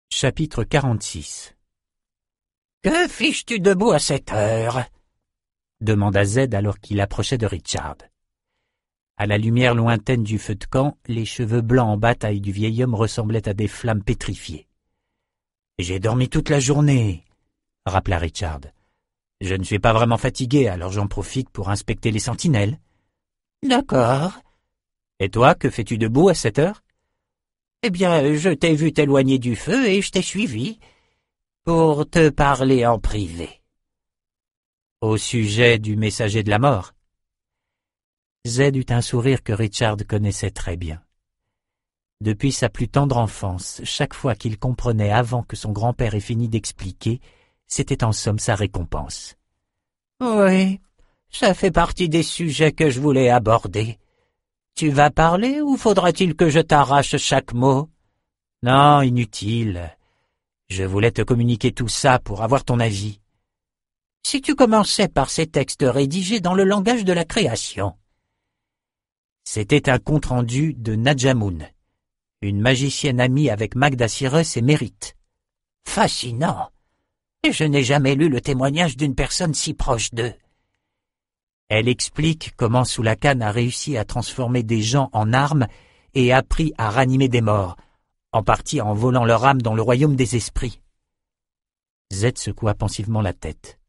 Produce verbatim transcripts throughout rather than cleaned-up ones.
Chapitre quarante-six. Que fiches-tu debout à cette heure? Demanda Z alors qu'il approchait de Richard. À la lumière lointaine du feu de camp, les cheveux blancs en bataille du vieil homme ressemblaient à des flammes pétrifiées. « J'ai dormi toute la journée, » rappela Richard. « Je ne suis pas vraiment fatigué, alors j'en profite pour inspecter les sentinelles. »« D'accord. Et toi, que fais-tu debout à cette heure ?»« Eh bien, je t'ai vu t'éloigner du feu et je t'ai suivi pour te parler en privé. » « Au sujet du messager de la mort ?» Z eut un sourire que Richard connaissait très bien. Depuis sa plus tendre enfance, chaque fois qu'il comprenait avant que son grand-père ait fini d'expliquer, c'était en somme sa récompense. « Oui, ça fait partie des sujets que je voulais aborder. Tu vas parler ou faudra-t-il que je t'arrache chaque mot? »« Non, inutile. Je voulais te communiquer tout ça pour avoir ton avis. » »« Si tu commençais par ces textes rédigés dans le langage de la création. » C'était un compte-rendu de Nadjamun, une magicienne amie avec Magda Cyrus et Mérite. « Fascinant. Je n'ai jamais lu le témoignage d'une personne si proche d'eux. » Elle explique comment Soulakan a réussi à transformer des gens en armes et appris à ranimer des morts, en partie en volant leur âme dans le royaume des esprits. Z secoua pensivement la tête.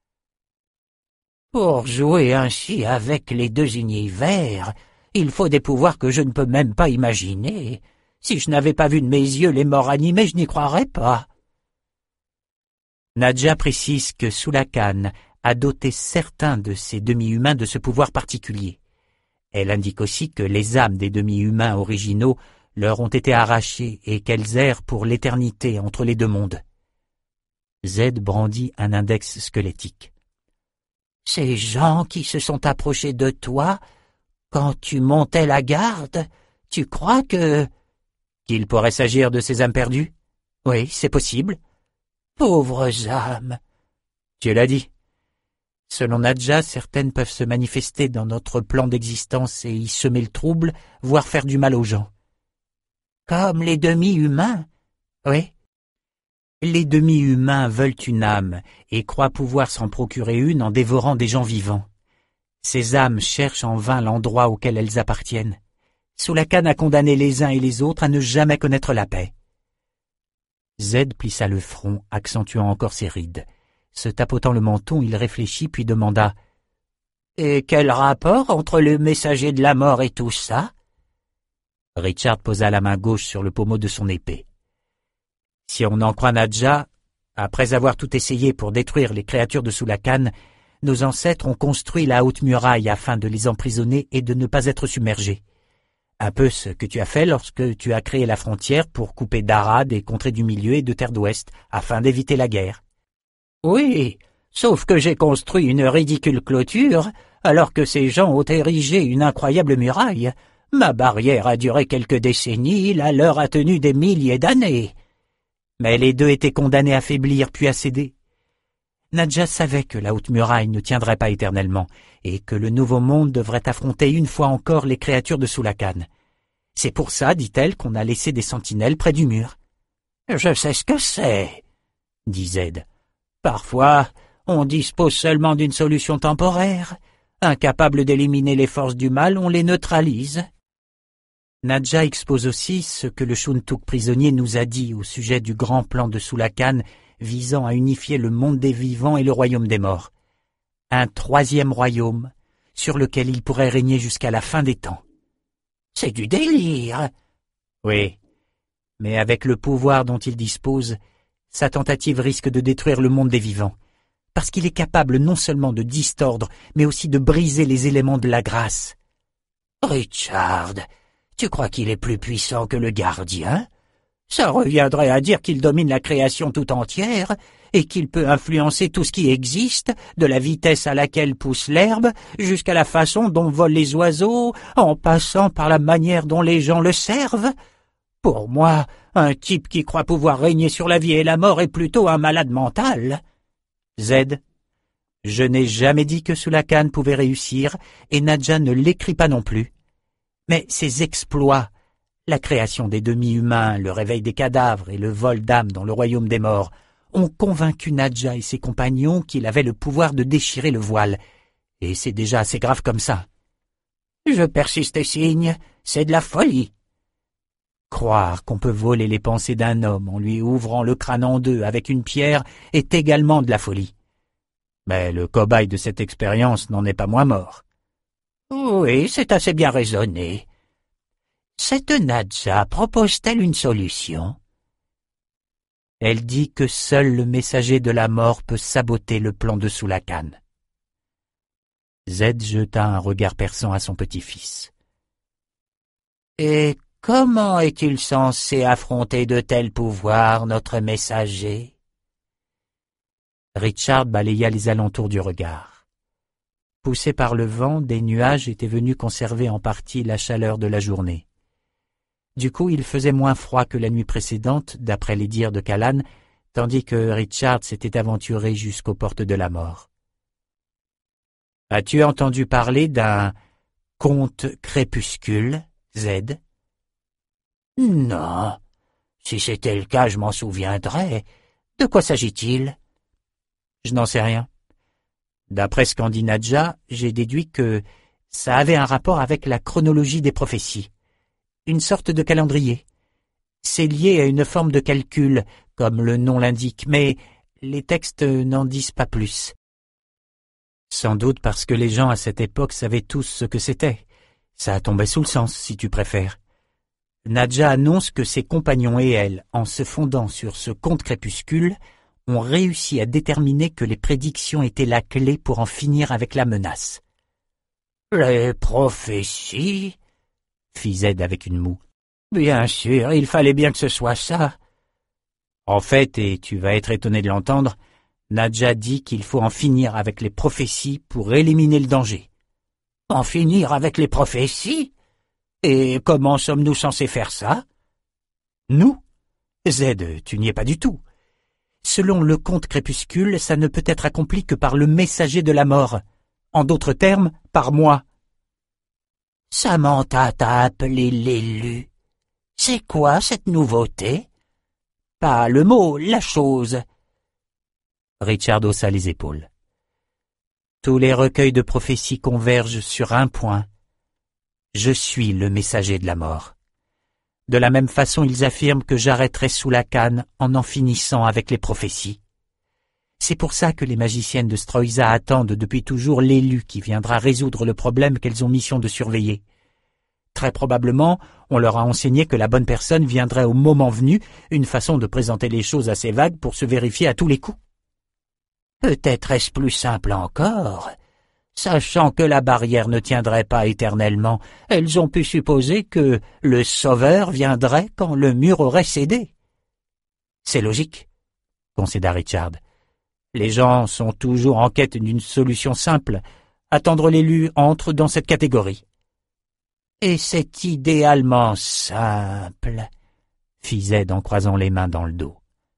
« Pour jouer ainsi avec les deux univers, il faut des pouvoirs que je ne peux même pas imaginer. Si je n'avais pas vu de mes yeux les morts animés, je n'y croirais pas. » Nadja précise que Soulakan a doté certains de ces demi-humains de ce pouvoir particulier. Elle indique aussi que les âmes des demi-humains originaux leur ont été arrachées et qu'elles errent pour l'éternité entre les deux mondes. Z brandit un index squelettique. « Ces gens qui se sont approchés de toi, quand tu montais la garde, tu crois que... » « Qu'il pourrait s'agir de ces âmes perdues ? Oui, c'est possible. »« Pauvres âmes !»« Tu l'as dit. Selon Nadja, certaines peuvent se manifester dans notre plan d'existence et y semer le trouble, voire faire du mal aux gens. »« Comme les demi-humains ?»« Oui. Les demi-humains veulent une âme et croient pouvoir s'en procurer une en dévorant des gens vivants. Ces âmes cherchent en vain l'endroit auquel elles appartiennent. Soulakan a condamné les uns et les autres à ne jamais connaître la paix. » Z plissa le front, accentuant encore ses rides. Se tapotant le menton, il réfléchit puis demanda « Et quel rapport entre le messager de la mort et tout ça ?» Richard posa la main gauche sur le pommeau de son épée. « Si on en croit Nadja, après avoir tout essayé pour détruire les créatures de Soulakan, nos ancêtres ont construit la haute muraille afin de les emprisonner et de ne pas être submergés. Un peu ce que tu as fait lorsque tu as créé la frontière pour couper Dara des contrées du milieu et de terre d'ouest, afin d'éviter la guerre. »« Oui, sauf que j'ai construit une ridicule clôture, alors que ces gens ont érigé une incroyable muraille. Ma barrière a duré quelques décennies, la leur a tenu des milliers d'années. » Mais les deux étaient condamnés à faiblir puis à céder. Nadja savait que la haute muraille ne tiendrait pas éternellement et que le nouveau monde devrait affronter une fois encore les créatures de Soulakan. C'est pour ça, dit-elle, qu'on a laissé des sentinelles près du mur. « Je sais ce que c'est, » dit Z. « Parfois, on dispose seulement d'une solution temporaire. Incapable d'éliminer les forces du mal, on les neutralise. » Nadja expose aussi ce que le Shuntuk prisonnier nous a dit au sujet du grand plan de Soulakan visant à unifier le monde des vivants et le royaume des morts. Un troisième royaume sur lequel il pourrait régner jusqu'à la fin des temps. C'est du délire. Oui, mais avec le pouvoir dont il dispose, sa tentative risque de détruire le monde des vivants, parce qu'il est capable non seulement de distordre, mais aussi de briser les éléments de la grâce. Richard, tu crois qu'il est plus puissant que le gardien ? Ça reviendrait à dire qu'il domine la création tout entière et qu'il peut influencer tout ce qui existe, de la vitesse à laquelle pousse l'herbe jusqu'à la façon dont volent les oiseaux, en passant par la manière dont les gens le servent. Pour moi, un type qui croit pouvoir régner sur la vie et la mort est plutôt un malade mental. Z. Je n'ai jamais dit que Soulakan pouvait réussir et Nadja ne l'écrit pas non plus. Mais ses exploits, La création des demi-humains, le réveil des cadavres et le vol d'âmes dans le royaume des morts ont convaincu Nadja et ses compagnons qu'il avait le pouvoir de déchirer le voile, et c'est déjà assez grave comme ça. Je persiste et signe, c'est de la folie. Croire qu'on peut voler les pensées d'un homme en lui ouvrant le crâne en deux avec une pierre est également de la folie. Mais le cobaye de cette expérience n'en est pas moins mort. Oui, c'est assez bien raisonné. Cette Nadja propose-t-elle une solution? Elle dit que seul le messager de la mort peut saboter le plan de Soulakan. Z jeta un regard perçant à son petit-fils. Et comment est-il censé affronter de tels pouvoirs, notre messager? Richard balaya les alentours du regard. Poussés par le vent, des nuages étaient venus conserver en partie la chaleur de la journée. Du coup, il faisait moins froid que la nuit précédente, d'après les dires de Callan, tandis que Richard s'était aventuré jusqu'aux portes de la mort. « As-tu entendu parler d'un comte crépuscule, Z ?» ?»« Non. Si c'était le cas, je m'en souviendrais. De quoi s'agit-il ?»« Je n'en sais rien. D'après ce qu'en dit Nadja, j'ai déduit que ça avait un rapport avec la chronologie des prophéties. Une sorte de calendrier. C'est lié à une forme de calcul, comme le nom l'indique, mais les textes n'en disent pas plus. Sans doute parce que les gens à cette époque savaient tous ce que c'était. Ça tombait sous le sens, si tu préfères. Nadja annonce que ses compagnons et elle, en se fondant sur ce conte crépuscule, ont réussi à déterminer que les prédictions étaient la clé pour en finir avec la menace. « Les prophéties ?» fit Z avec une moue. « Bien sûr, il fallait bien que ce soit ça. » En fait, et tu vas être étonné de l'entendre, Nadja dit qu'il faut en finir avec les prophéties pour éliminer le danger. « En finir avec les prophéties ? Et comment sommes-nous censés faire ça ?»« Nous ? Z, tu n'y es pas du tout. Selon le conte crépuscule, ça ne peut être accompli que par le messager de la mort. En d'autres termes, par moi. » « Samantha t'a appelé l'élu. C'est quoi cette nouveauté ?»« Pas le mot, la chose. » Richard haussa les épaules. Tous les recueils de prophéties convergent sur un point. Je suis le messager de la mort. De la même façon, ils affirment que j'arrêterai Soulakan en en finissant avec les prophéties. C'est pour ça que les magiciennes de Stroïsa attendent depuis toujours l'élu qui viendra résoudre le problème qu'elles ont mission de surveiller. Très probablement, on leur a enseigné que la bonne personne viendrait au moment venu, une façon de présenter les choses assez vague pour se vérifier à tous les coups. Peut-être est-ce plus simple encore. Sachant que la barrière ne tiendrait pas éternellement, elles ont pu supposer que le Sauveur viendrait quand le mur aurait cédé. C'est logique, concéda Richard. Les gens sont toujours en quête d'une solution simple. Attendre l'élu entre dans cette catégorie. Et c'est idéalement simple, fit Z en croisant les mains dans le dos.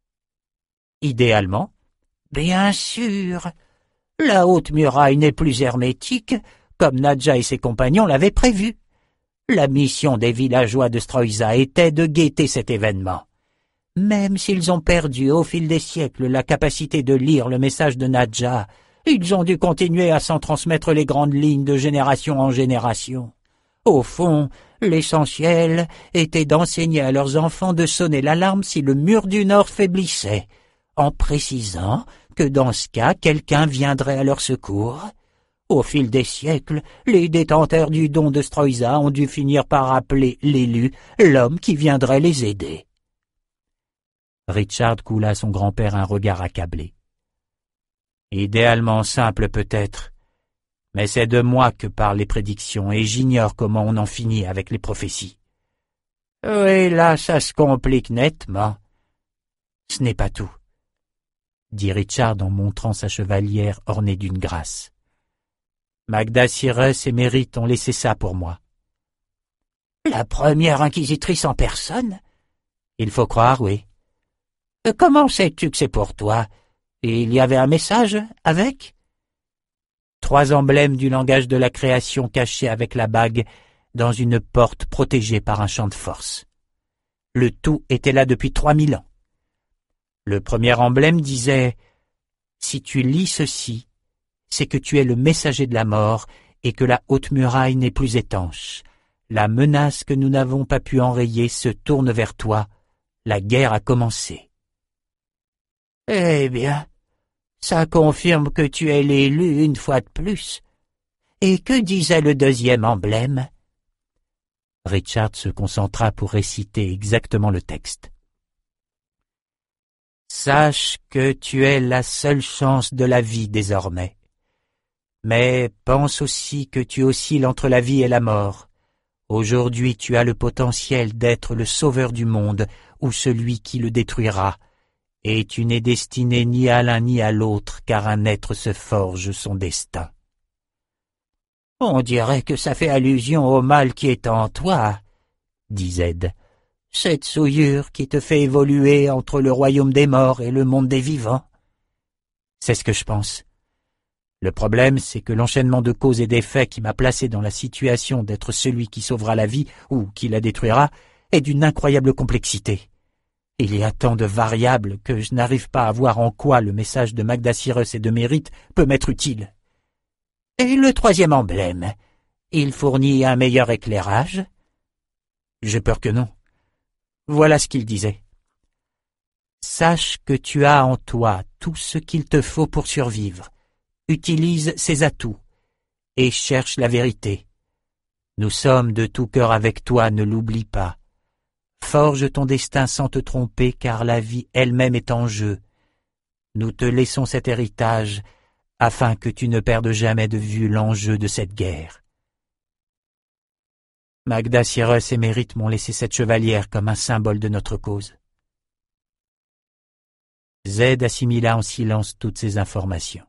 Idéalement? Bien sûr. La haute muraille n'est plus hermétique, comme Nadja et ses compagnons l'avaient prévu. La mission des villageois de Stroïsa était de guetter cet événement. Même s'ils ont perdu au fil des siècles la capacité de lire le message de Nadja, ils ont dû continuer à s'en transmettre les grandes lignes de génération en génération. Au fond, l'essentiel était d'enseigner à leurs enfants de sonner l'alarme si le mur du Nord faiblissait, en précisant que dans ce cas, quelqu'un viendrait à leur secours. Au fil des siècles, les détenteurs du don de Stroïsa ont dû finir par appeler l'élu l'homme qui viendrait les aider. Richard coula à son grand-père un regard accablé. Idéalement simple peut-être, mais c'est de moi que parlent les prédictions et j'ignore comment on en finit avec les prophéties. Oui, là, ça se complique nettement. Ce n'est pas tout, dit Richard en montrant sa chevalière ornée d'une grâce. Magda Cyrus et Mérite ont laissé ça pour moi. La première inquisitrice en personne? Il faut croire, oui. Comment sais-tu que c'est pour toi? Il y avait un message avec? Trois emblèmes du langage de la création cachés avec la bague dans une porte protégée par un champ de force. Le tout était là depuis trois mille ans. Le premier emblème disait « Si tu lis ceci, c'est que tu es le messager de la mort et que la haute muraille n'est plus étanche. La menace que nous n'avons pas pu enrayer se tourne vers toi. La guerre a commencé. » Eh bien, ça confirme que tu es l'élu une fois de plus. Et que disait le deuxième emblème? Richard se concentra pour réciter exactement le texte. « Sache que tu es la seule chance de la vie désormais. Mais pense aussi que tu oscilles entre la vie et la mort. Aujourd'hui tu as le potentiel d'être le sauveur du monde ou celui qui le détruira, et tu n'es destiné ni à l'un ni à l'autre car un être se forge son destin. » On dirait que ça fait allusion au mal qui est en toi, dit Zed. Cette souillure qui te fait évoluer entre le royaume des morts et le monde des vivants. C'est ce que je pense. Le problème, c'est que l'enchaînement de causes et d'effets qui m'a placé dans la situation d'être celui qui sauvera la vie ou qui la détruira est d'une incroyable complexité. Il y a tant de variables que je n'arrive pas à voir en quoi le message de Magda Cyrus et de Mérite peut m'être utile. Et le troisième emblème, il fournit un meilleur éclairage? J'ai peur que non. Voilà ce qu'il disait. « Sache que tu as en toi tout ce qu'il te faut pour survivre. Utilise ses atouts et cherche la vérité. Nous sommes de tout cœur avec toi, ne l'oublie pas. Forge ton destin sans te tromper, car la vie elle-même est en jeu. Nous te laissons cet héritage afin que tu ne perdes jamais de vue l'enjeu de cette guerre. » Magda Cyrus et Mérite m'ont laissé cette chevalière comme un symbole de notre cause. Zed assimila en silence toutes ces informations.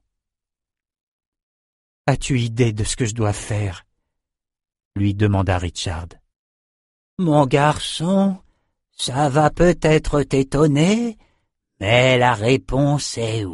« As-tu idée de ce que je dois faire ?» lui demanda Richard. « Mon garçon, ça va peut-être t'étonner, mais la réponse est oui. »